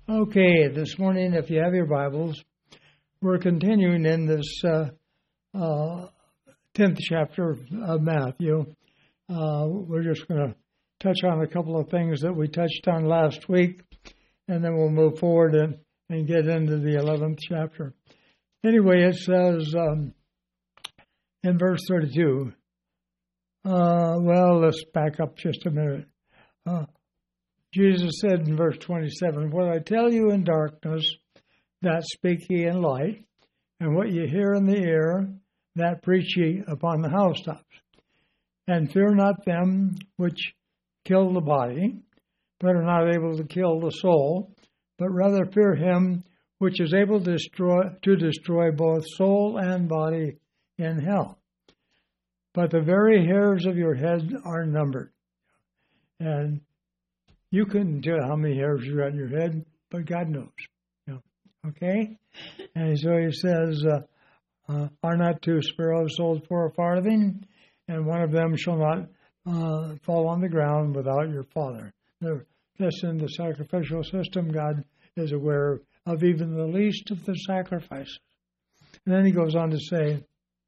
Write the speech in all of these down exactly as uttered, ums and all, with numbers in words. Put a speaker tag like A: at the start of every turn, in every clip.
A: Okay, this morning, if you have your Bibles, we're continuing in this uh, uh, tenth chapter of Matthew. Uh, we're just going to touch on a couple of things that we touched on last week, and then we'll move forward and, and get into the eleventh chapter. Anyway, it says um, in verse thirty-two, uh, well, let's back up just a minute. Uh, Jesus said in verse twenty-seven, "What I tell you in darkness, that speak ye in light, and what ye hear in the ear, that preach ye upon the housetops. And fear not them which kill the body, but are not able to kill the soul, but rather fear him which is able to destroy, to destroy both soul and body in hell. But the very hairs of your head are numbered." And you couldn't tell how many hairs you got in your head, but God knows. You know, okay? And so he says, uh, uh, "Are not two sparrows sold for a farthing? And one of them shall not uh, fall on the ground without your Father." Now, just in the sacrificial system, God is aware of even the least of the sacrifices. And then he goes on to say,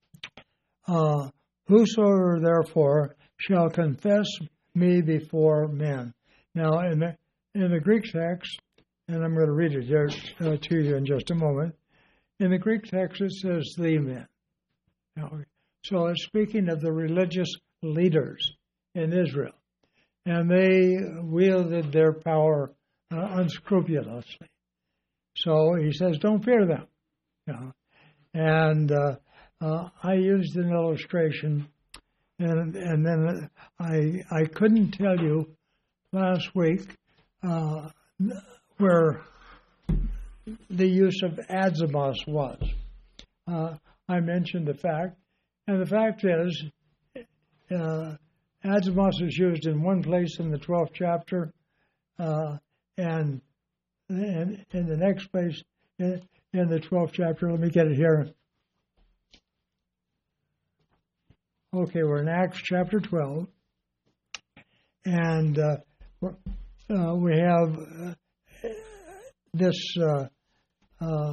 A: uh, "Whosoever therefore shall confess me before men." Now, in the, in the Greek text, and I'm going to read it here uh, to you in just a moment, in the Greek text it says "the men." Now, so it's speaking of the religious leaders in Israel, and they wielded their power uh, unscrupulously. So he says, don't fear them. You know? And uh, uh, I used an illustration, and and then I I couldn't tell you last week uh, where the use of azimos was. Uh, I mentioned the fact, and the fact is, uh, azimos is used in one place in the twelfth chapter, uh, and in, in the next place in, in the twelfth chapter. Let me get it here. Okay, we're in Acts chapter twelve, and uh, Uh, we have uh, this, uh, uh,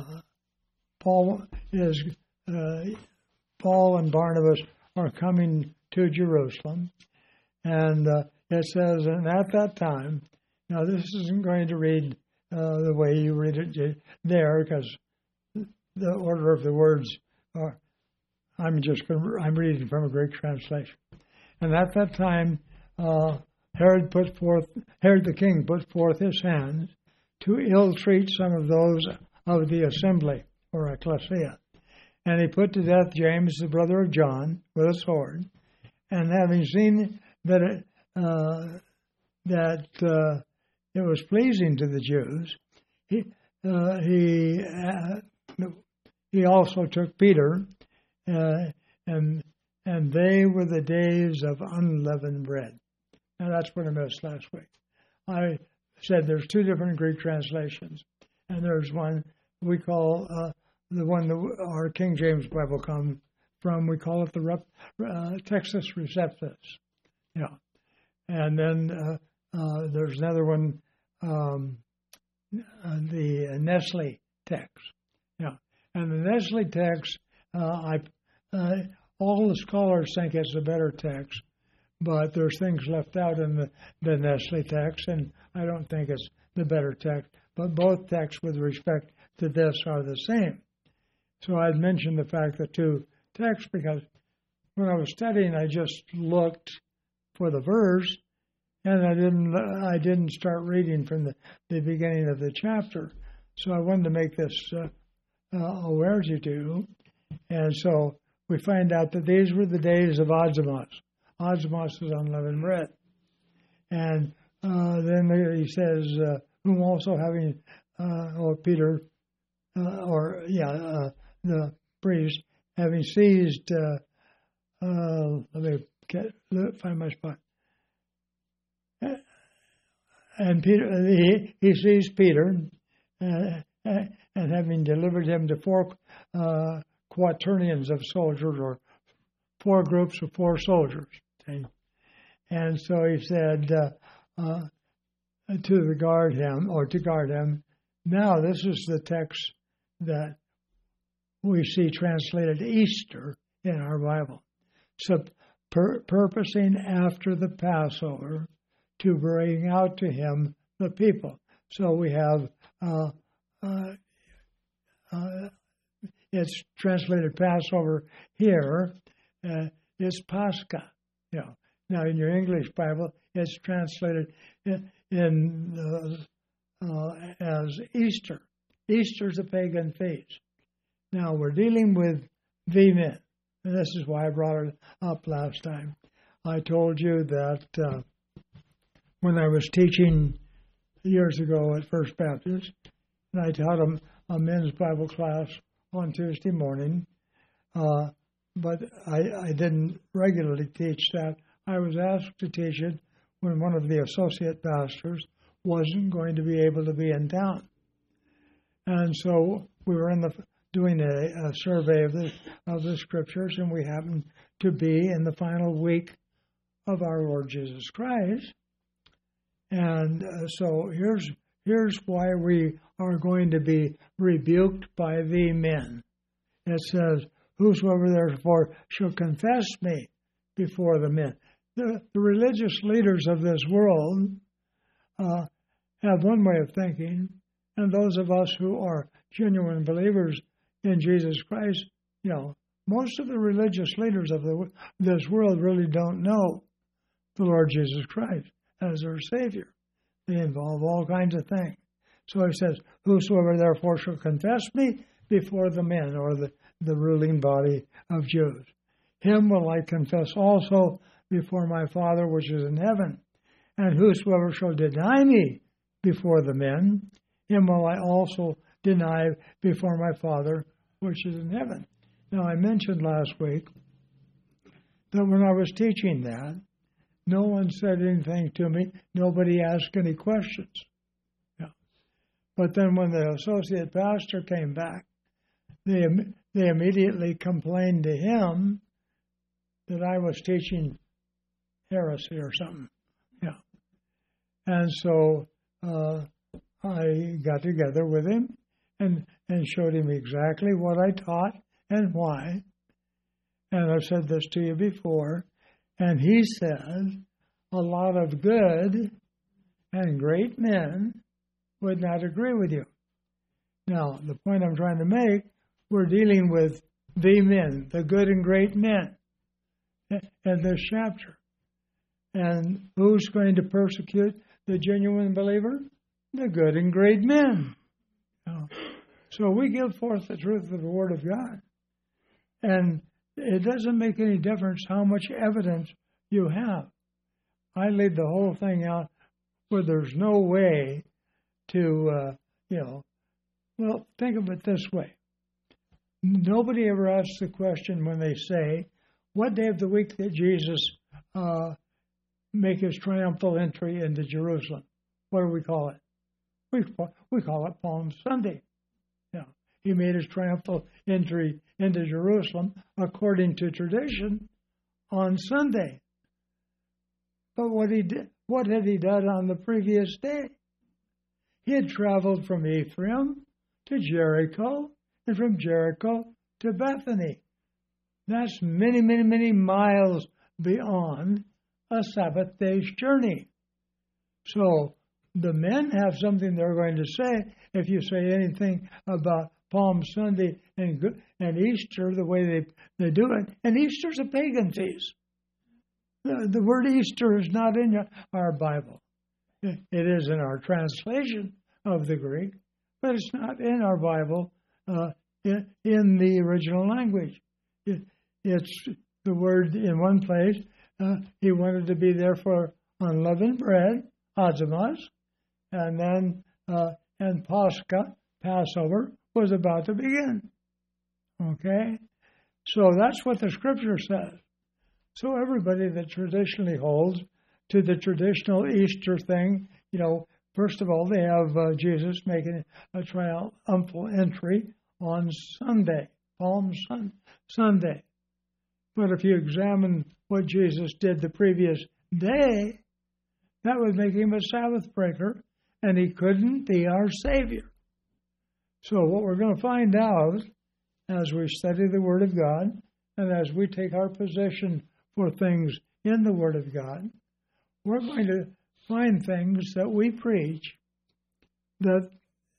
A: Paul is, uh, Paul and Barnabas are coming to Jerusalem, and uh, it says, and at that time, now this isn't going to read uh, the way you read it there, because the order of the words are, I'm just going to, I'm reading from a Greek translation. And at that time, uh, Herod put forth, Herod the king put forth his hand to ill-treat some of those of the assembly, or ecclesia. And he put to death James, the brother of John, with a sword. And having seen that it, uh, that uh, it was pleasing to the Jews, he uh, he uh, he also took Peter, uh, and and they were the days of unleavened bread. Now, that's what I missed last week. I said there's two different Greek translations, and there's one we call, uh, the one that our King James Bible comes from, we call it the rep, uh, Textus Receptus. Yeah. And then uh, uh, there's another one, um, uh, the Nestle text. Yeah. And the Nestle text, uh, I uh, all the scholars think it's a better text. But there's things left out in the, the Nestle text, and I don't think it's the better text. But both texts with respect to this are the same. So I'd mentioned the fact that two texts, because when I was studying, I just looked for the verse, and I didn't I didn't start reading from the, the beginning of the chapter. So I wanted to make this uh, uh, aware to you. And so we find out that these were the days of Azimos. Azimos is unleavened bread. And uh, then he says, uh, whom also having, uh, or Peter, uh, or, yeah, uh, the priest, having seized, uh, uh, let me get, find my spot. And Peter, he, he seized Peter, uh, and having delivered him to four uh, quaternions of soldiers, or four groups of four soldiers. Okay? And so he said uh, uh, to the guard him, or to guard him, Now, this is the text that we see translated Easter in our Bible. So, pur- purposing after the Passover to bring out to him the people. So we have, uh, uh, uh, it's translated Passover here. Uh, it's Pascha. You know. Now, in your English Bible, it's translated in, in uh, uh, as Easter. Easter's a pagan feast. Now, we're dealing with the men. And this is why I brought it up last time. I told you that uh, when I was teaching years ago at First Baptist, and I taught them a men's Bible class on Tuesday morning, uh, but I, I didn't regularly teach that. I was asked to teach it when one of the associate pastors wasn't going to be able to be in town. And so we were in the doing a, a survey of the of the scriptures, and we happened to be in the final week of our Lord Jesus Christ. And uh, so here's here's why we are going to be rebuked by the men. It says, "Whosoever therefore shall confess me before the men." The, the religious leaders of this world uh, have one way of thinking, and those of us who are genuine believers in Jesus Christ, you know, most of the religious leaders of the, this world really don't know the Lord Jesus Christ as their Savior. They involve all kinds of things. So he says, "Whosoever therefore shall confess me before the men," or the, the ruling body of Jews, "him will I confess also before my Father which is in heaven. And whosoever shall deny me before the men, him will I also deny before my Father which is in heaven." Now, I mentioned last week that when I was teaching that, no one said anything to me. Nobody asked any questions. Yeah. But then when the associate pastor came back, they, they immediately complained to him that I was teaching heresy or something. Yeah. And so uh, I got together with him and, and showed him exactly what I taught and why. And I've said this to you before. And he said, a lot of good and great men would not agree with you. Now, the point I'm trying to make, we're dealing with the men, the good and great men in this chapter. And who's going to persecute the genuine believer? The good and great men. Now, so we give forth the truth of the Word of God. And it doesn't make any difference how much evidence you have. I laid the whole thing out where there's no way to, uh, you know, well, think of it this way. Nobody ever asks the question when they say, what day of the week did Jesus uh, make his triumphal entry into Jerusalem? What do we call it? We, we call it Palm Sunday. Yeah. He made his triumphal entry into Jerusalem, according to tradition, on Sunday. But what he did, what had he done on the previous day? He had traveled from Ephraim to Jericho, and from Jericho to Bethany. That's many, many, many miles beyond a Sabbath day's journey. So the men have something they're going to say if you say anything about Palm Sunday and and Easter the way they, they do it. And Easter's a pagan feast. The, the word Easter is not in our Bible. It is in our translation of the Greek, but it's not in our Bible uh, in, in the original language. It, it's the word in one place. Uh, he wanted to be there for unleavened bread, Azimaz, and then uh, and Pascha, Passover, was about to begin. Okay? So that's what the Scripture says. So everybody that traditionally holds to the traditional Easter thing, you know, first of all, they have uh, Jesus making a triumphal entry on Sunday, Palm Sun- Sunday. But if you examine what Jesus did the previous day, that would make him a Sabbath breaker, and he couldn't be our Savior. So what we're going to find out as we study the Word of God and as we take our position for things in the Word of God, we're going to find things that we preach that,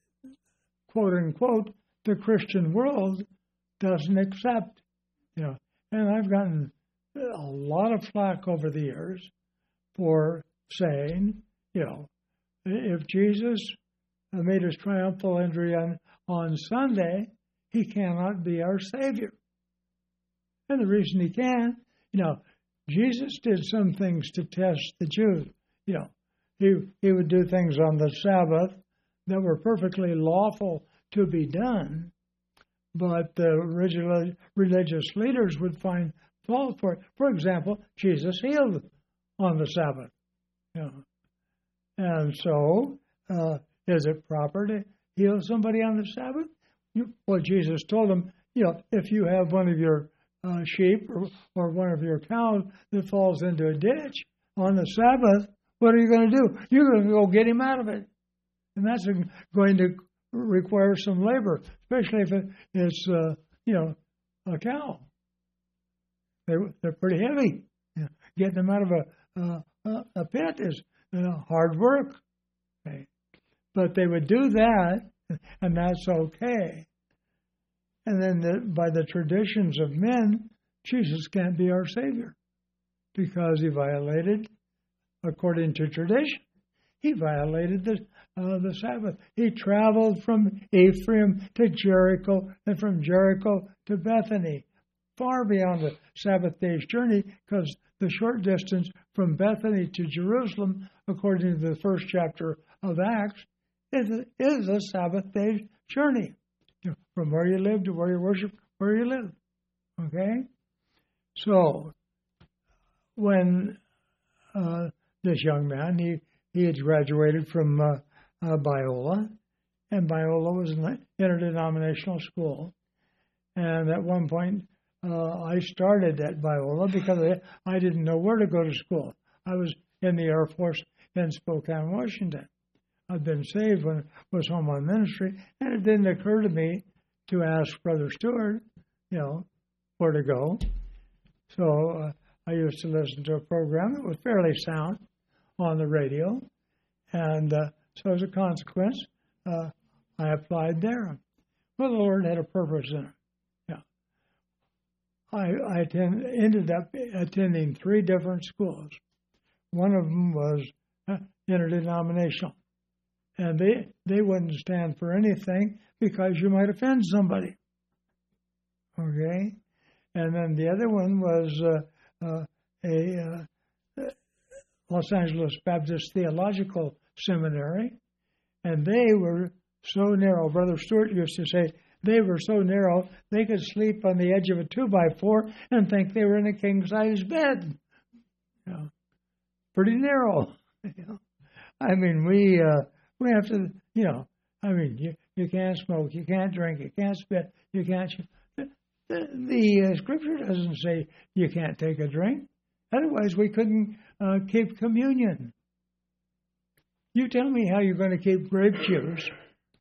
A: quote unquote, the Christian world doesn't accept. You know, and I've gotten a lot of flack over the years for saying, you know, if Jesus made his triumphal entry on, on Sunday, he cannot be our Savior. And the reason he can, you know, Jesus did some things to test the Jews. You know, he he would do things on the Sabbath that were perfectly lawful to be done, but the original religious leaders would find fault for it. For example, Jesus healed on the Sabbath. You know. And so, uh, is it proper to heal somebody on the Sabbath? You, well, Jesus told them, you know, if you have one of your uh, sheep or, or one of your cows that falls into a ditch on the Sabbath, what are you going to do? You're going to go get him out of it. And that's going to require some labor, especially if it, it's, uh, you know, a cow. They're, they're pretty heavy. You know, getting them out of a, uh, a pit is you know, hard work. Okay. But they would do that, and that's okay. And then the, by the traditions of men, Jesus can't be our Savior because he violated, according to tradition, he violated the uh, the Sabbath. He traveled from Ephraim to Jericho and from Jericho to Bethany, far beyond the Sabbath day's journey, because the short distance from Bethany to Jerusalem, according to the first chapter of Acts, is a, is a Sabbath day's journey. You know, from where you live to where you worship, where you live. Okay? So, when uh, this young man, he, he had graduated from uh, uh, Biola, and Biola was an interdenominational school. And at one point, uh, I started at Biola because I, I didn't know where to go to school. I was in the Air Force in Spokane, Washington. I'd been saved when I was home on ministry, and it didn't occur to me to ask Brother Stewart, you know, where to go. So uh, I used to listen to a program that was fairly sound on the radio, and uh, so as a consequence, uh, I applied there. Well, the Lord had a purpose in it. Yeah, I, I attend, ended up attending three different schools. One of them was uh, interdenominational. And they, they wouldn't stand for anything because you might offend somebody. Okay? And then the other one was uh, uh, a uh, Los Angeles Baptist Theological Seminary. And they were so narrow. Brother Stewart used to say they were so narrow they could sleep on the edge of a two by four and think they were in a king-size bed. You know, pretty narrow. You know? I mean, we... Uh, We have to, you know, I mean, you, you can't smoke, you can't drink, you can't spit, you can't... The, the, the uh, Scripture doesn't say you can't take a drink. Otherwise, we couldn't uh, keep communion. You tell me how you're going to keep grape juice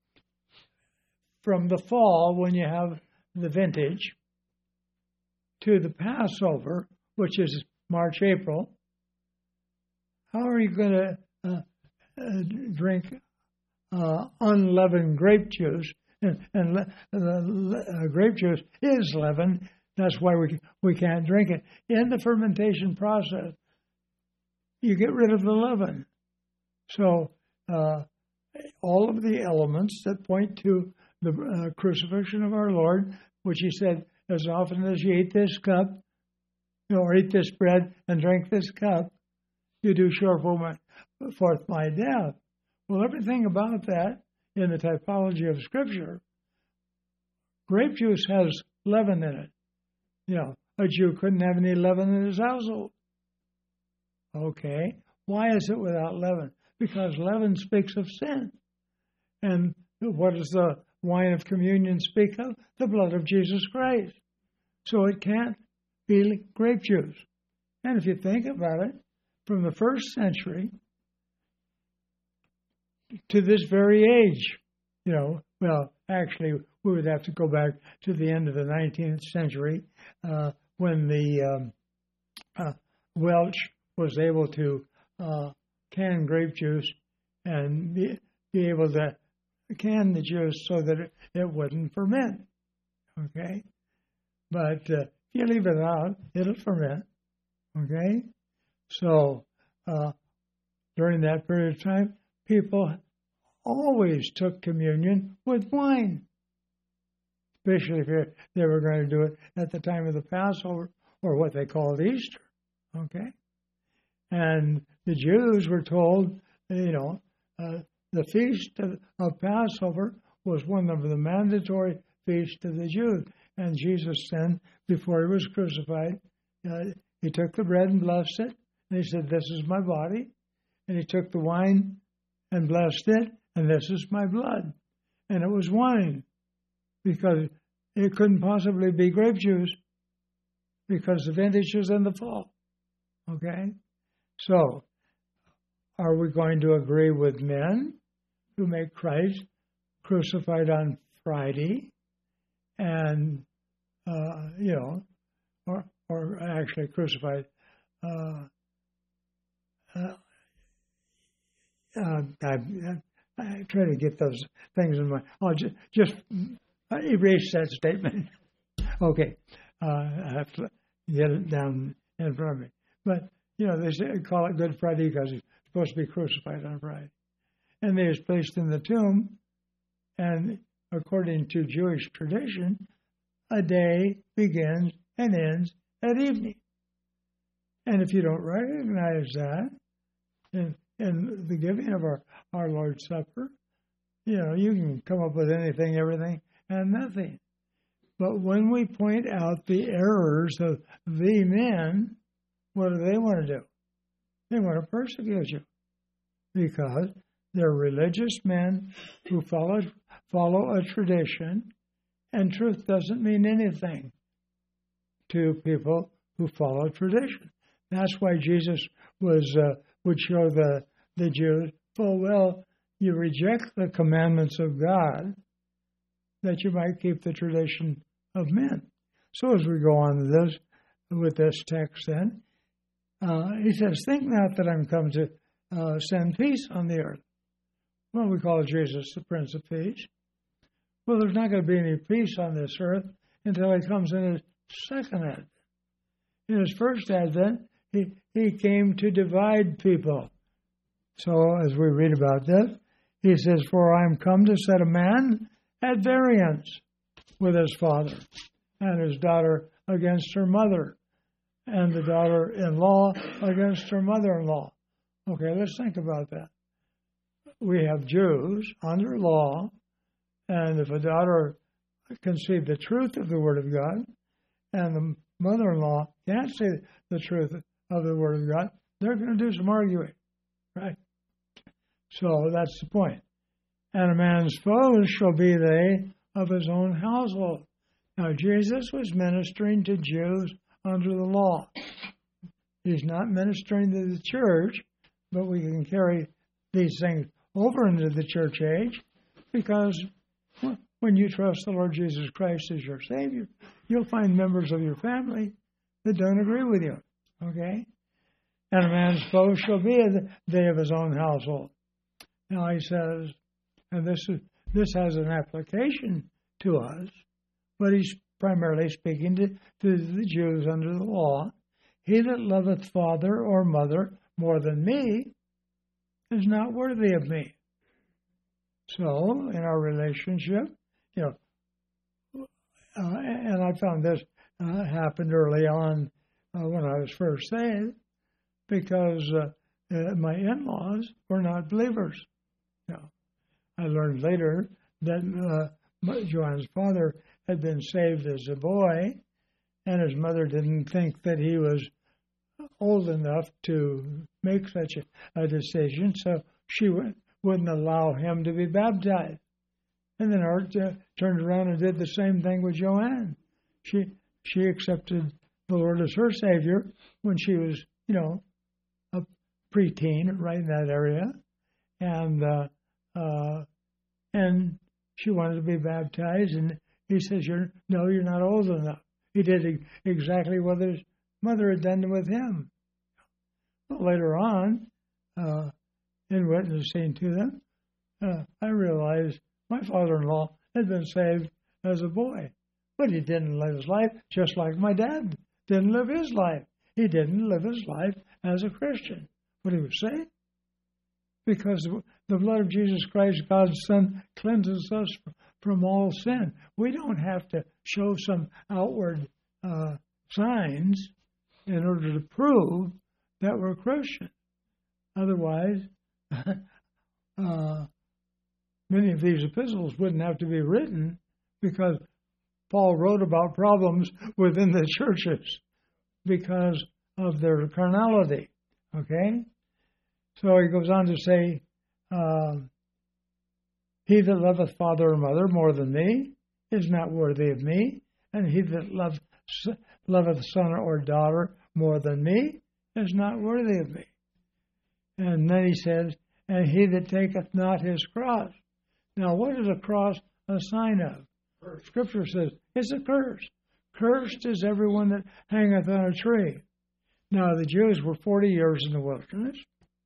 A: from the fall when you have the vintage to the Passover, which is March, April. How are you going to uh, uh, drink Uh, unleavened grape juice, and, and le- the uh, grape juice is leavened. That's why we we can't drink it. In the fermentation process, you get rid of the leaven. So uh, all of the elements that point to the uh, crucifixion of our Lord, which he said, as often as you eat this cup, you know, or eat this bread and drink this cup, you do show forth my death. Well, everything about that in the typology of Scripture, grape juice has leaven in it. You know, a Jew couldn't have any leaven in his household. Okay, why is it without leaven? Because leaven speaks of sin. And what does the wine of communion speak of? The blood of Jesus Christ. So it can't be grape juice. And if you think about it, from the first century to this very age, you know, well, actually, we would have to go back to the end of the nineteenth century uh, when the um, uh, Welch was able to uh, can grape juice and be, be able to can the juice so that it, it wouldn't ferment. Okay? But uh, if you leave it out, it'll ferment. Okay? So uh, during that period of time, people always took communion with wine, especially if they were going to do it at the time of the Passover or what they called Easter. Okay? And the Jews were told, you know, uh, the feast of, of Passover was one of the mandatory feasts of the Jews. And Jesus then, before he was crucified, uh, he took the bread and blessed it. And he said, "This is my body." And he took the wine and blessed it. And this is my blood. And it was wine because it couldn't possibly be grape juice because the vintage was in the fall. Okay? So, are we going to agree with men who make Christ crucified on Friday and, uh, you know, or, or actually crucified uh, uh, uh, I, I try to get those things in my. I'll just, just erase that statement. Okay, uh, I have to get it down in front of me. But you know, they say, call it Good Friday because he's supposed to be crucified on Friday, and he was placed in the tomb. And according to Jewish tradition, a day begins and ends at evening. And if you don't recognize that, and in the giving of our, our Lord's Supper, you know, you can come up with anything, everything, and nothing. But when we point out the errors of the men, what do they want to do? They want to persecute you because they're religious men who follow, follow a tradition, and truth doesn't mean anything to people who follow tradition. That's why Jesus was uh, would show the, the Jews, full well, you reject the commandments of God that you might keep the tradition of men. So as we go on to this, with this text then, uh, he says, think not that I'm come to uh, send peace on the earth. Well, we call Jesus the Prince of Peace. Well, there's not going to be any peace on this earth until he comes in his second advent. In his first advent, he, he came to divide people. So as we read about this, he says, for I am come to set a man at variance with his father, and his daughter against her mother, and the daughter-in-law against her mother-in-law. Okay, let's think about that. We have Jews under law, and if a daughter can see the truth of the Word of God, and the mother-in-law can't see the truth of the Word of God, they're going to do some arguing, right? So that's the point. And a man's foes shall be they of his own household. Now, Jesus was ministering to Jews under the law. He's not ministering to the church, but we can carry these things over into the church age because when you trust the Lord Jesus Christ as your Savior, you'll find members of your family that don't agree with you, okay? And a man's foe shall be they of his own household. Now he says, and this is this has an application to us, but he's primarily speaking to, to the Jews under the law. He that loveth father or mother more than me is not worthy of me. So, in our relationship, you know, uh, and I found this uh, happened early on uh, when I was first saved, because uh, uh, my in-laws were not believers. You know, I learned later that uh, Joanne's father had been saved as a boy, and his mother didn't think that he was old enough to make such a, a decision, so she w- wouldn't allow him to be baptized. And then Art uh, turned around and did the same thing with Joanne. She she accepted the Lord as her Savior when she was, you know, a preteen, right in that area, and uh, uh, and she wanted to be baptized, and he says, "You're no, you're not old enough." He did exactly what his mother had done with him. But later on, uh, in witnessing to them, uh, I realized my father-in-law had been saved as a boy, but he didn't live his life just like my dad didn't live his life. He didn't live his life as a Christian. What he was saying? Because the blood of Jesus Christ, God's Son, cleanses us from all sin. We don't have to show some outward uh, signs in order to prove that we're Christian. Otherwise, uh, many of these epistles wouldn't have to be written, because Paul wrote about problems within the churches because of their carnality. Okay? So he goes on to say, uh, he that loveth father or mother more than me is not worthy of me, and he that loveth, loveth son or daughter more than me is not worthy of me. And then he says, and he that taketh not his cross. Now, what is a cross a sign of? Scripture says it's a curse. Cursed is everyone that hangeth on a tree. Now, the Jews were forty years in the wilderness,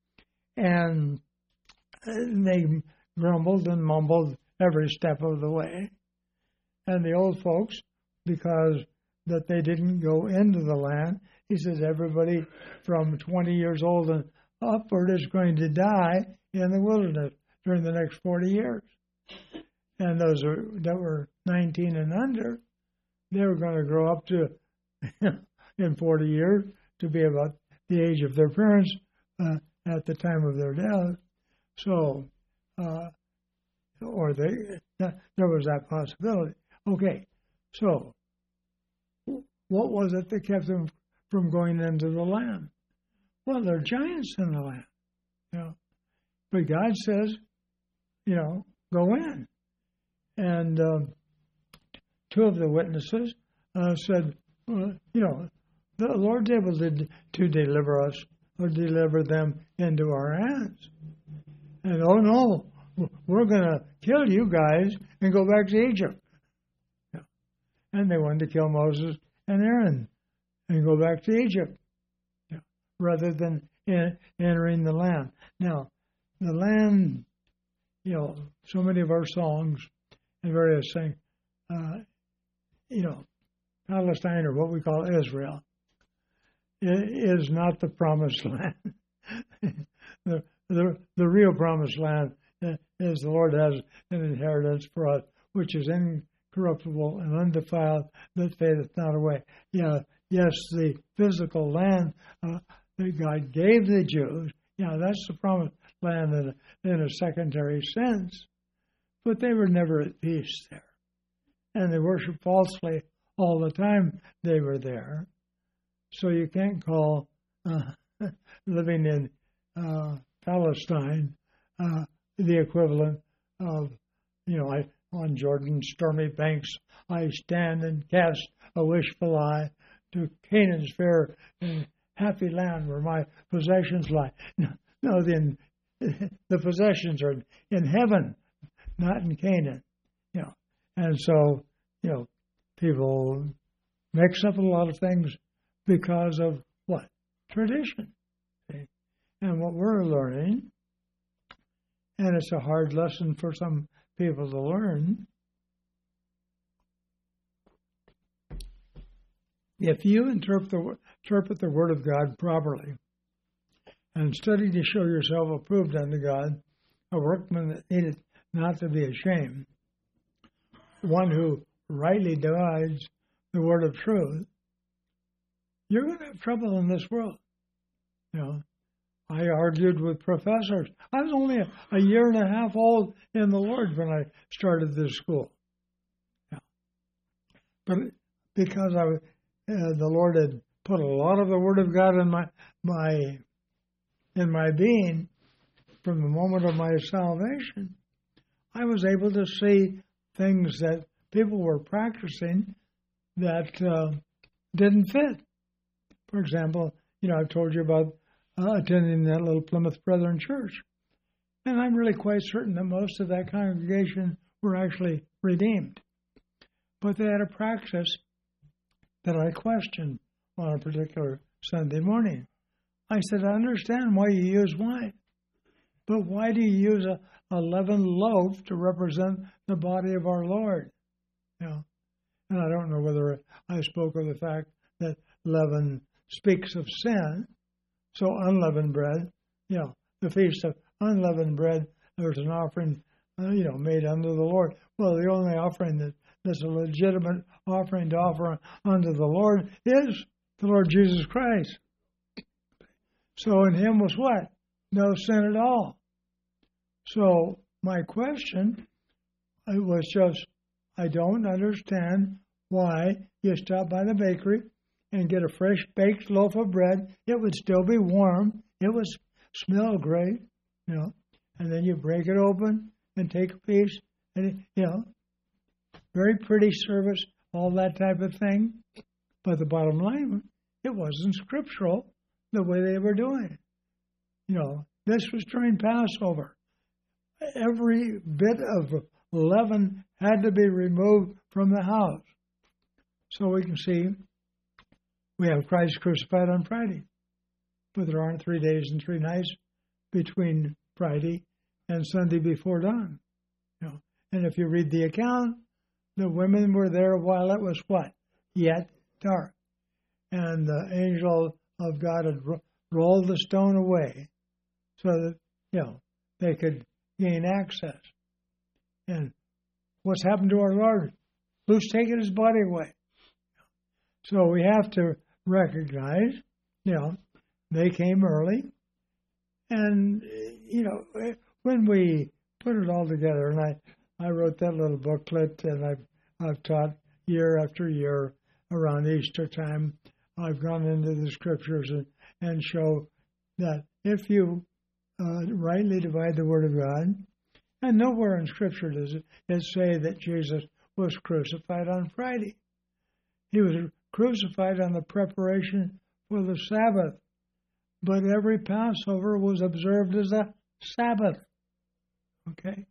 A: and they grumbled and mumbled every step of the way. And the old folks, because that they didn't go into the land, he says everybody from twenty years old and upward is going to die in the wilderness during the next forty years. And those are, that were nineteen and under, they were going to grow up to, in forty years, to be about the age of their parents uh, at the time of their death. So, uh, or they, there was that possibility. Okay, so what was it that kept them from going into the land? Well, there are giants in the land, you know. But God says, you know, go in. And uh, two of the witnesses uh, said, well, you know, the Lord's able to, to deliver us or deliver them into our hands. And, oh, no, we're going to kill you guys and go back to Egypt. Yeah. And they wanted to kill Moses and Aaron and go back to Egypt, yeah, rather than in, entering the land. Now, the land, you know, so many of our songs and various things, uh, you know, Palestine, or what we call Israel, is not the promised land. the, the the real promised land is the Lord has an inheritance for us, which is incorruptible and undefiled, that fadeth not away. Yeah, yes, the physical land uh, that God gave the Jews, yeah, that's the promised land in a, in a secondary sense. But they were never at peace there. And they worshiped falsely all the time they were there. So you can't call uh, living in uh, Palestine uh, the equivalent of, you know, I, on Jordan's stormy banks, I stand and cast a wishful eye to Canaan's fair and happy land where my possessions lie. No, no the, the possessions are in heaven, not in Canaan. You know, and so, you know, people mix up a lot of things because of what? Tradition. Okay? And what we're learning, and it's a hard lesson for some people to learn, if you interpret the, interpret the Word of God properly and study to show yourself approved unto God, a workman that needeth not to be ashamed, one who rightly divides the word of truth, you're going to have trouble in this world. You know, I argued with professors. I was only a, a year and a half old in the Lord when I started this school. Yeah. But because I, uh, the Lord had put a lot of the Word of God in my my in my being from the moment of my salvation, I was able to see things that people were practicing that uh, didn't fit. For example, you know, I've told you about uh, attending that little Plymouth Brethren church. And I'm really quite certain that most of that congregation were actually redeemed. But they had a practice that I questioned on a particular Sunday morning. I said, I understand why you use wine, but why do you use a, a leavened loaf to represent the body of our Lord? You know, and I don't know whether I spoke of the fact that leaven speaks of sin. So unleavened bread, you know, the feast of unleavened bread, there's an offering, uh, you know, made unto the Lord. Well, the only offering that, that's a legitimate offering to offer unto the Lord is the Lord Jesus Christ. So in him was what? No sin at all. So my question it was just, I don't understand why you stop by the bakery and get a fresh baked loaf of bread. It would still be warm. It would smell great, you know. And then you break it open and take a piece, and it, you know, very pretty service, all that type of thing. But the bottom line, it wasn't scriptural the way they were doing it. You know, this was during Passover. Every bit of leaven had to be removed from the house. So we can see we have Christ crucified on Friday, but there aren't three days and three nights between Friday and Sunday before dawn. You know, and if you read the account, the women were there while it was what? Yet dark. And the angel of God had ro- rolled the stone away so that, you know, they could gain access. And what's happened to our Lord? Who's taken his body away? So we have to recognize, you know, they came early. And, you know, when we put it all together, and I, I wrote that little booklet, and I've, I've taught year after year around Easter time. I've gone into the scriptures and, and show that if you uh, rightly divide the word of God, and nowhere in scripture does it, it say that Jesus was crucified on Friday. He was crucified on the preparation for the Sabbath, but every Passover was observed as a Sabbath. Okay?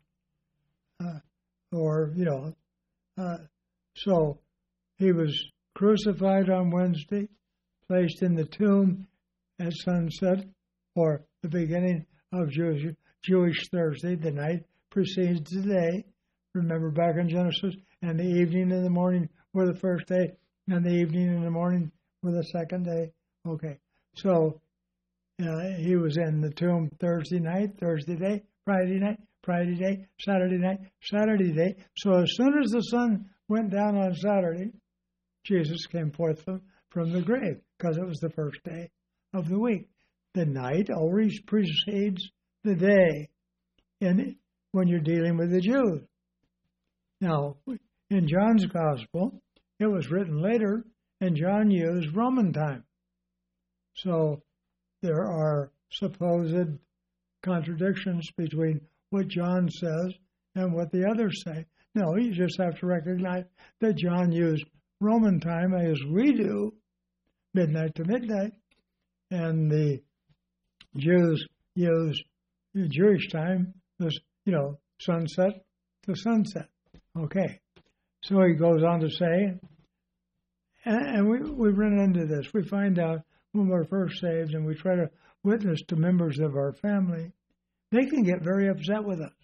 A: Uh, or, you know, uh, so he was crucified on Wednesday, placed in the tomb at sunset, or the beginning of Jewish, Jewish Thursday, the night precedes the day. Remember back in Genesis, and the evening and the morning were the first day, and the evening and the morning were the second day. Okay, so uh, he was in the tomb Thursday night, Thursday day, Friday night, Friday day, Saturday night, Saturday day. So as soon as the sun went down on Saturday, Jesus came forth from, from the grave, because it was the first day of the week. The night always precedes the day in, when you're dealing with the Jews. Now, in John's Gospel, it was written later, and John used Roman time. So there are supposed contradictions between what John says and what the others say. No, you just have to recognize that John used Roman time as we do, midnight to midnight, and the Jews use Jewish time, this, you know, sunset to sunset. Okay, so he goes on to say, and, and we, we run into this. We find out when we're first saved and we try to witness to members of our family, they can get very upset with us.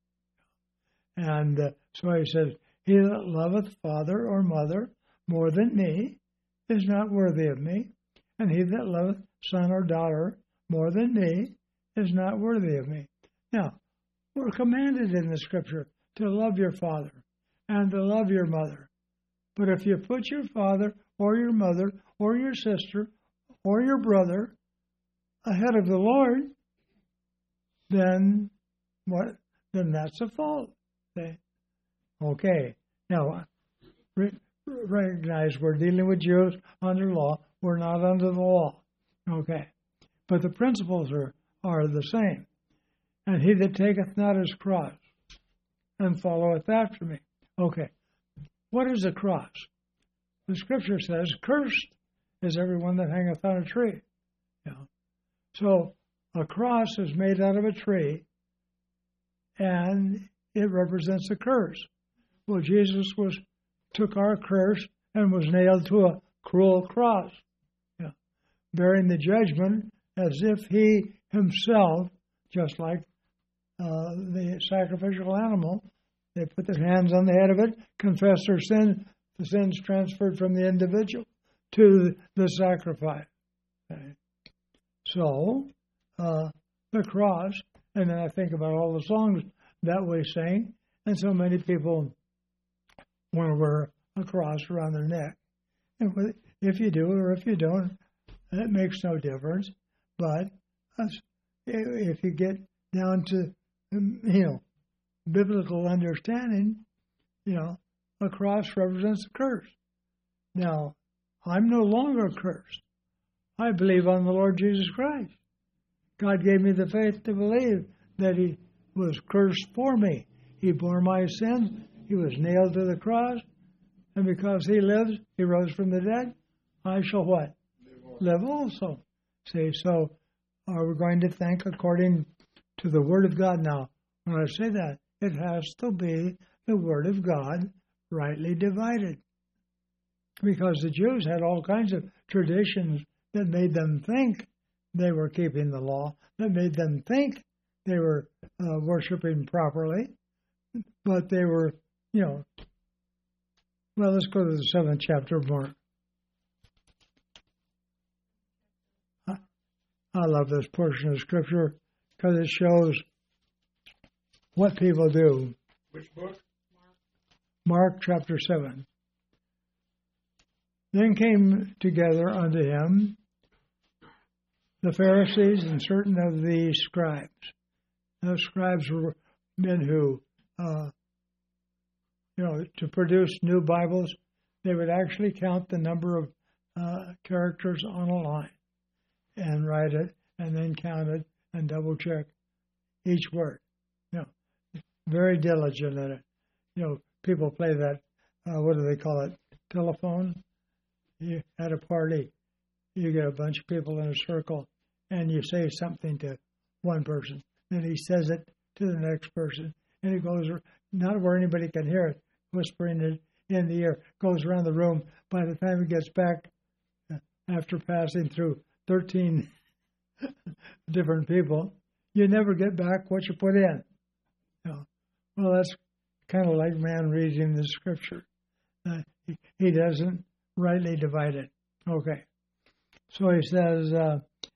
A: And uh, so he says, he that loveth father or mother more than me is not worthy of me, and he that loveth son or daughter more than me is not worthy of me. Now, we're commanded in the scripture to love your father and to love your mother. But if you put your father or your mother or your sister or your brother ahead of the Lord, then what? Then that's a fault. Okay. Okay. Now, re- recognize we're dealing with Jews under law. We're not under the law. Okay. But the principles are, are the same. And he that taketh not his cross and followeth after me. Okay. What is a cross? The scripture says, cursed is everyone that hangeth on a tree. You know? So a cross is made out of a tree, and it represents a curse. Well, Jesus was took our curse and was nailed to a cruel cross, yeah, bearing the judgment as if he himself, just like uh, the sacrificial animal, they put their hands on the head of it, confess their sin, the sins transferred from the individual to the sacrifice. Okay. So, uh, the cross, and then I think about all the songs that we sing, and so many people want to wear a cross around their neck. And if you do or if you don't, it makes no difference. But if you get down to, you know, biblical understanding, you know, a cross represents a curse. Now, I'm no longer cursed. I believe on the Lord Jesus Christ. God gave me the faith to believe that he was cursed for me. He bore my sins. He was nailed to the cross. And because he lives, he rose from the dead. I shall what? Live also. See, so are we going to think according to the Word of God now? When I say that, it has to be the Word of God rightly divided. Because the Jews had all kinds of traditions that made them think they were keeping the law, that made them think they were uh, worshiping properly, but they were, you know. Well, let's go to the seventh chapter of Mark. I, I love this portion of Scripture because it shows what people do.
B: Which book?
A: Mark chapter seven. Then came together unto him the Pharisees and certain of the scribes. Those scribes were men who, uh, you know, to produce new Bibles, they would actually count the number of uh, characters on a line and write it and then count it and double check each word. You know, very diligent in it. You know, people play that, uh, what do they call it, telephone? You, at a party, you get a bunch of people in a circle and you say something to one person. Then he says it to the next person. And it goes, not where anybody can hear it, whispering it in the ear, goes around the room. By the time it gets back, after passing through thirteen different people, you never get back what you put in. You know, well, that's kind of like man reading the Scripture. Uh, he, he doesn't rightly divide it. Okay. So he says, uh,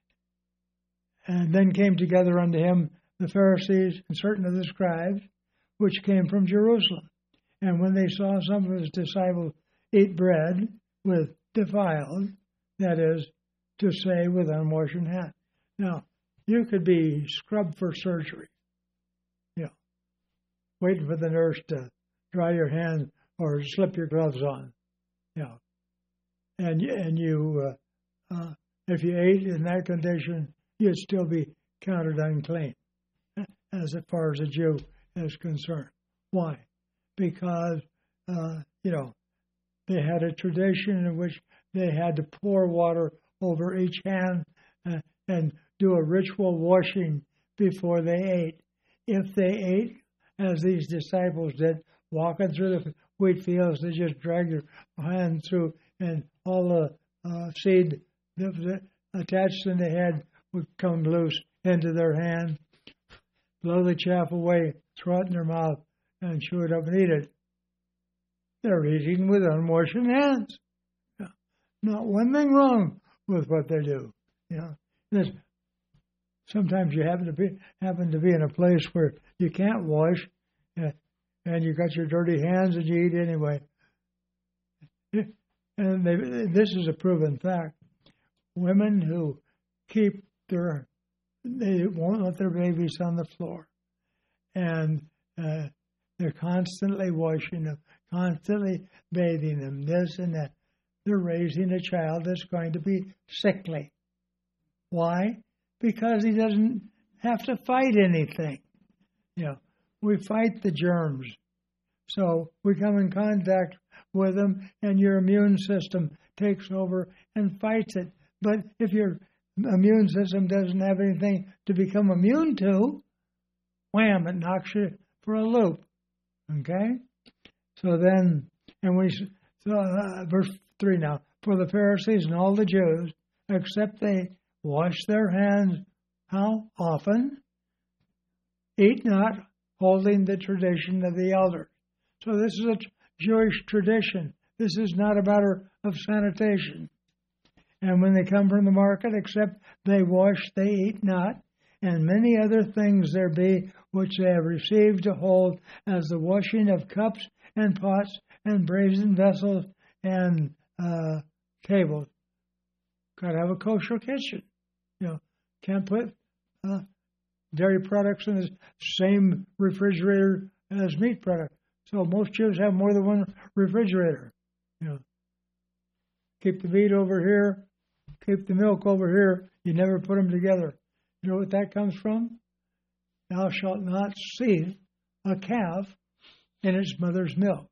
A: and then came together unto him the Pharisees and certain of the scribes, which came from Jerusalem. And when they saw some of his disciples eat bread with defiled, that is, to say, with unwashed hands. Now, you could be scrubbed for surgery, you know, waiting for the nurse to dry your hands or slip your gloves on, you know. And, and you, uh, uh, if you ate in that condition, you'd still be counted unclean, as far as a Jew is concerned. Why? Because, uh, you know, they had a tradition in which they had to pour water over each hand uh, and do a ritual washing before they ate. If they ate, as these disciples did, walking through the wheat fields, they just dragged their hand through, and all the uh, seed that was attached in the head would come loose into their hand, blow the chaff away, throw it in their mouth, and chew it up and eat it. They're eating with unwashed hands. Yeah. Not one thing wrong with what they do. You know, There's, sometimes you happen to be happen to be in a place where you can't wash, uh, and you got your dirty hands and you eat anyway. And they, this is a proven fact. Women who keep their, they won't let their babies on the floor, and uh, they're constantly washing them, constantly bathing them, this and that. They're raising a child that's going to be sickly. Why? Because he doesn't have to fight anything. You know, we fight the germs. So we come in contact with them, and your immune system takes over and fights it. But if your immune system doesn't have anything to become immune to, wham, it knocks you for a loop. Okay? So then, and we, so, uh, verse three now, for the Pharisees and all the Jews, except they wash their hands, how often? Eat not, holding the tradition of the elders. So this is a Jewish tradition. This is not a matter of sanitation. And when they come from the market, except they wash, they eat not, and many other things there be which they have received to hold, as the washing of cups and pots and brazen vessels and uh, tables. Got to have a kosher kitchen. You know, can't put uh, dairy products in the same refrigerator as meat products. So most Jews have more than one refrigerator. You know, keep the meat over here, keep the milk over here. You never put them together. You know what that comes from? Thou shalt not seethe a calf in its mother's milk.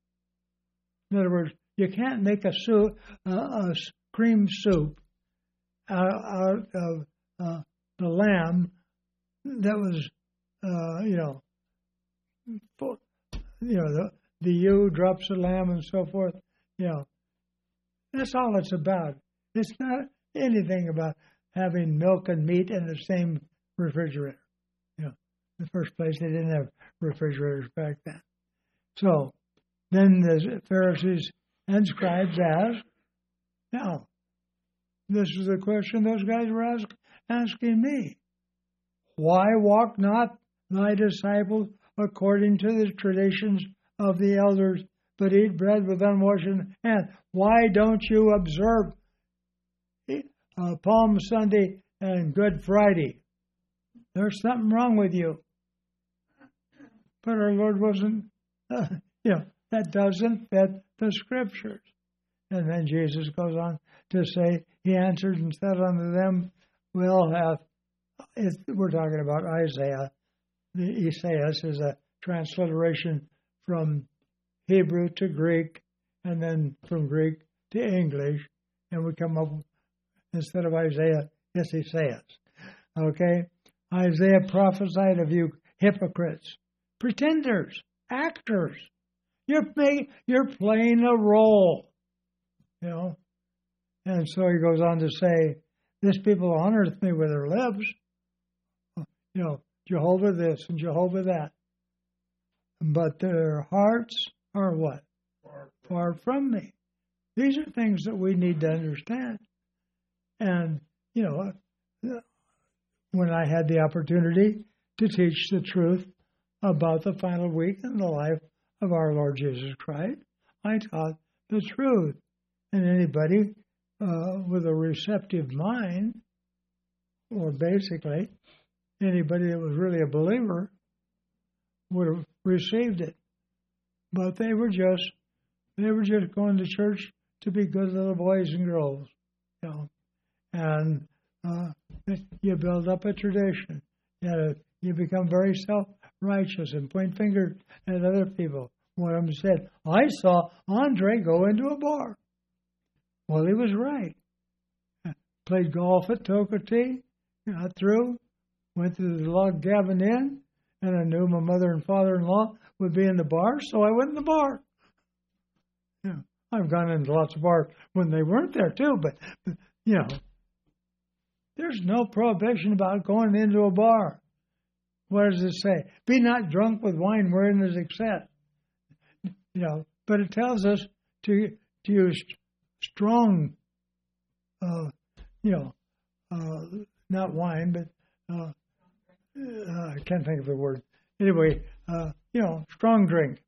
A: In other words, you can't make a soup, uh, a cream soup out, out of uh, the lamb that was, uh, you know, full, you know, the, the ewe drops the lamb and so forth. You know, that's all it's about. It's not anything about having milk and meat in the same refrigerator. You know, in the first place, they didn't have refrigerators back then. So then the Pharisees and scribes asked, now, this is the question those guys were ask, asking me. Why walk not thy disciples according to the traditions of the elders, but eat bread with unwashed hands? Why don't you observe uh, Palm Sunday and Good Friday? There's something wrong with you. But our Lord wasn't, uh, you know, that doesn't fit the Scriptures. And then Jesus goes on to say, he answered and said unto them, well, hath, it's, we're talking about Isaiah. The Isaiah is a transliteration from Hebrew to Greek, and then from Greek to English, and we come up, instead of Isaiah, it's Isaiah. Okay? Isaiah prophesied of you hypocrites, pretenders, actors. You're making, you're playing a role, you know. And so he goes on to say, this people honoreth me with their lips, you know, Jehovah this and Jehovah that, but their hearts are what? Far, far from me. These are things that we need to understand. And, you know, when I had the opportunity to teach the truth about the final week in the life of our Lord Jesus Christ, I taught the truth. And anybody uh, with a receptive mind, or basically anybody that was really a believer, would have received it. But they were just they were just going to church to be good little boys and girls, you know. And uh, you build up a tradition. You, know, you become very self-righteous and point fingers at other people. One of them said, I saw Andre go into a bar. Well, he was right. Played golf at Tokatee, got through, went to the Log Cabin Inn, and I knew my mother and father-in-law would be in the bar, so I went in the bar. Yeah, I've gone into lots of bars when they weren't there, too, but, you know, there's no prohibition about going into a bar. What does it say? Be not drunk with wine wherein is excess. You know, but it tells us to, to use strong, uh, you know, uh, not wine, but uh, uh, I can't think of the word. Anyway, uh, you know, strong drink.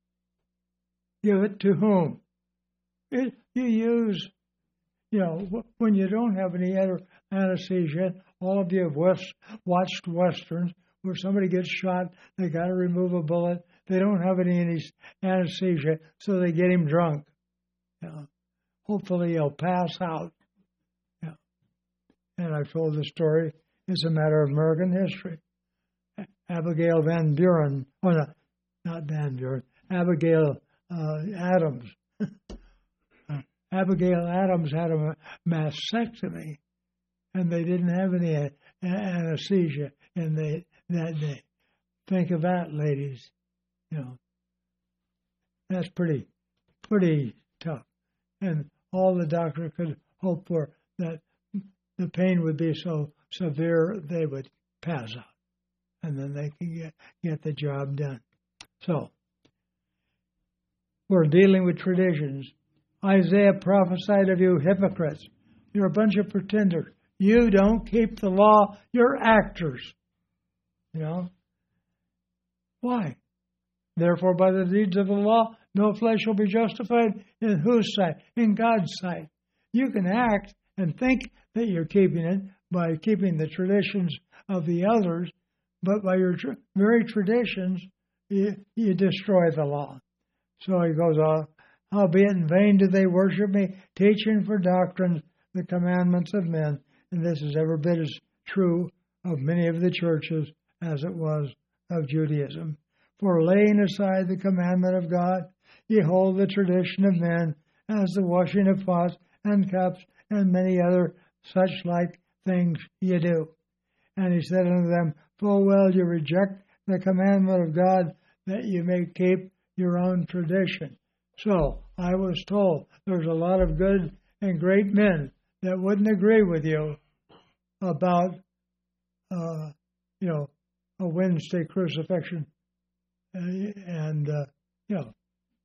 A: Give it to whom? It, you use, you know, when you don't have any other anesthesia. All of you have west, watched Westerns where somebody gets shot, they got to remove a bullet. They don't have any anesthesia, so they get him drunk. You know, hopefully he'll pass out. You know. And I've told the story. It's a matter of American history. Abigail Van Buren, oh no, not Van Buren, Abigail uh, Adams. uh, Abigail Adams had a mastectomy, and they didn't have any a- anesthesia in the, that day. Think of that, ladies. You know, That's pretty, pretty tough. And all the doctor could hope for, that the pain would be so severe they would pass out. And then they can get, get the job done. So, we're dealing with traditions. Isaiah prophesied of you hypocrites. You're a bunch of pretenders. You don't keep the law. You're actors. You know? Why? Therefore, by the deeds of the law, no flesh will be justified. In whose sight? In God's sight. You can act and think that you're keeping it by keeping the traditions of the others, but by your tr- very traditions, you, you destroy the law. So he goes on, howbeit in vain do they worship me, teaching for doctrines the commandments of men. And this is every bit as true of many of the churches as it was of Judaism. For laying aside the commandment of God, ye hold the tradition of men, as the washing of pots and cups and many other such like things ye do. And he said unto them, full well you reject the commandment of God, that you may keep your own tradition. So I was told there's a lot of good and great men that wouldn't agree with you about, uh, you know, a Wednesday crucifixion. Uh, and, uh, you know,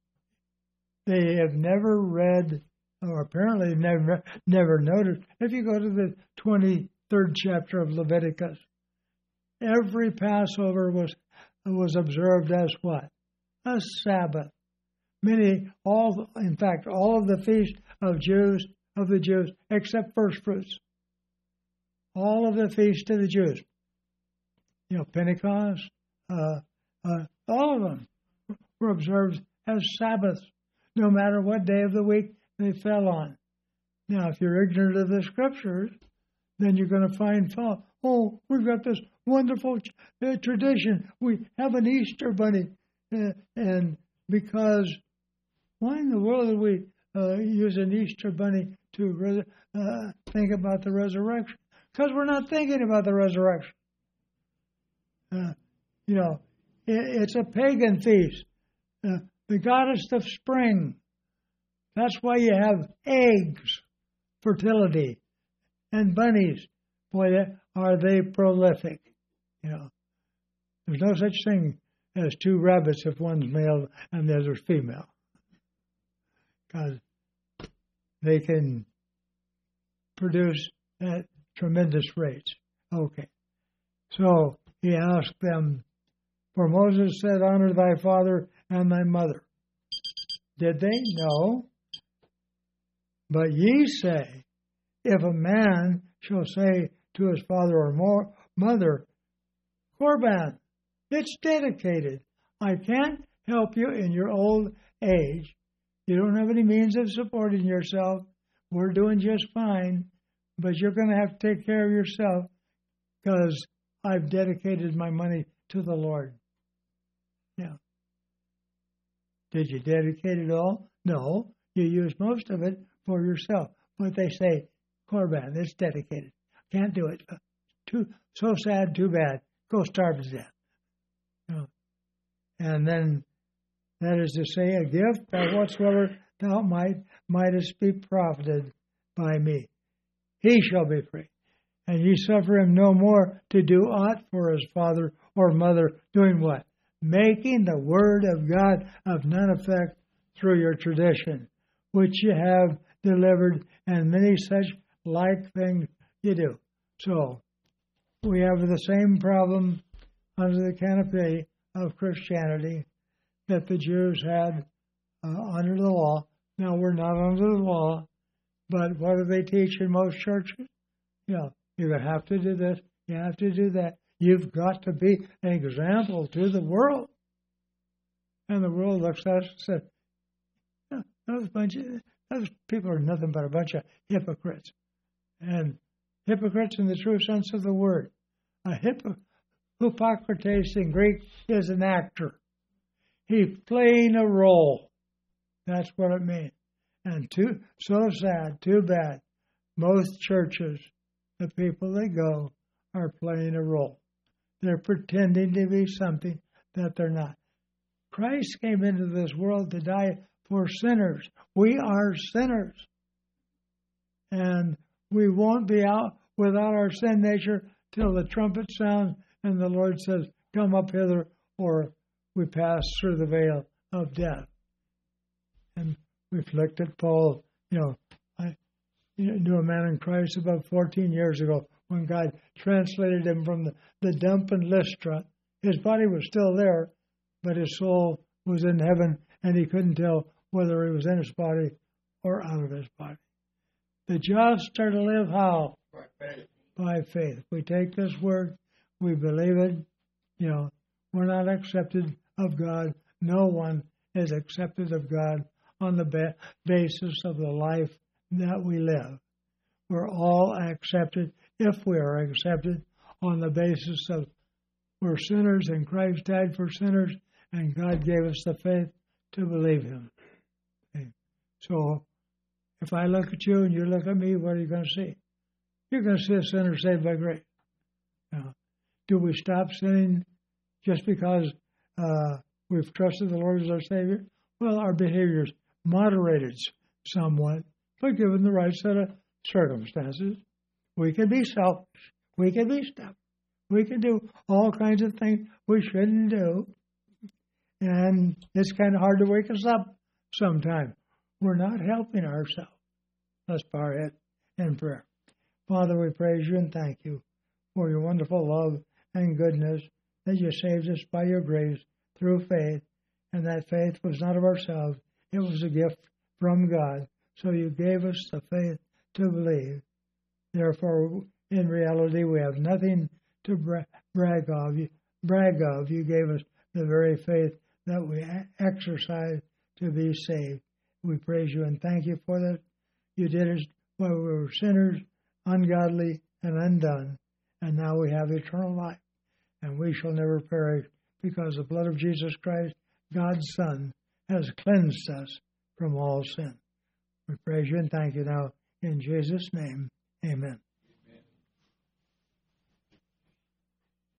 A: they have never read, or apparently never never noted. If you go to the twenty-third chapter of Leviticus, every Passover was was observed as what? A Sabbath. Many, all, in fact, all of the feasts of Jews, of the Jews, except first fruits. All of the feasts of the Jews. You know, Pentecost, uh, uh, all of them were observed as Sabbaths, no matter what day of the week they fell on. Now, if you're ignorant of the Scriptures, then you're going to find fault. Oh, we've got this wonderful uh, tradition. We have an Easter bunny. Uh, and because, why in the world do we uh, use an Easter bunny to res- uh, think about the resurrection? Because we're not thinking about the resurrection. Uh, you know, it, it's a pagan feast. Uh, the goddess of spring. That's why you have eggs, fertility, and bunnies. Boy, are they prolific. You know, there's no such thing as two rabbits if one's male and the other's female. Because they can produce at tremendous rates. Okay. So he asked them, for Moses said, honor thy father and thy mother. Did they? No. But ye say, if a man shall say to his father or more, mother, Korban, it's dedicated. I can't help you in your old age. You don't have any means of supporting yourself. We're doing just fine, but you're going to have to take care of yourself because I've dedicated my money to the Lord. Yeah. Did you dedicate it all? No. You use most of it for yourself. But they say, Korban, it's dedicated. Can't do it. Too so sad, too bad. Go starve to death. You know. And then that is to say, a gift by whatsoever thou might mightest be profited by me. He shall be free. And ye suffer him no more to do aught for his father or mother, doing what? Making the word of God of none effect through your tradition, which you have delivered, and many such like things you do. So, we have the same problem under the canopy of Christianity that the Jews had uh, under the law. Now, we're not under the law, but what do they teach in most churches? You know, you have to do this, you have to do that. You've got to be an example to the world. And the world looks at us and says, oh, those, bunch of, those people are nothing but a bunch of hypocrites. And hypocrites in the true sense of the word. A hypo, Hypocrites in Greek is an actor. He's playing a role. That's what it means. And too, so sad, too bad. Most churches, the people that go, are playing a role. They're pretending to be something that they're not. Christ came into this world to die for sinners. We are sinners. And we won't be out without our sin nature till the trumpet sounds and the Lord says, come up hither, or we pass through the veil of death. And we've looked at Paul, you know, I knew a man in Christ about fourteen years ago when God translated him from the, the dump in Lystra. His body was still there, but his soul was in heaven, and he couldn't tell whether he was in his body or out of his body. The just are to live how? By faith. By faith. We take this word, we believe it. You know, we're not accepted of God. No one is accepted of God on the ba- basis of the life that we live. We're all accepted, if we are accepted, on the basis of we're sinners and Christ died for sinners and God gave us the faith to believe Him. Okay. So, if I look at you and you look at me, what are you going to see? You're going to see a sinner saved by grace. Now, do we stop sinning just because uh, we've trusted the Lord as our Savior? Well, our behavior's moderated somewhat, but given the right set of circumstances, we can be selfish. We can be stubborn. We can do all kinds of things we shouldn't do. And it's kind of hard to wake us up sometimes. We're not helping ourselves. Let's bow our head in prayer. Father, we praise you and thank you for your wonderful love and goodness that you saved us by your grace through faith. And that faith was not of ourselves. It was a gift from God. So you gave us the faith to believe. Therefore, in reality, we have nothing to bra- brag of. You, brag of. You gave us the very faith that we exercise to be saved. We praise you and thank you for that. You did it while we were sinners, ungodly, and undone. And now we have eternal life. And we shall never perish because the blood of Jesus Christ, God's Son, has cleansed us from all sin. We praise you and thank you now. In Jesus' name, amen.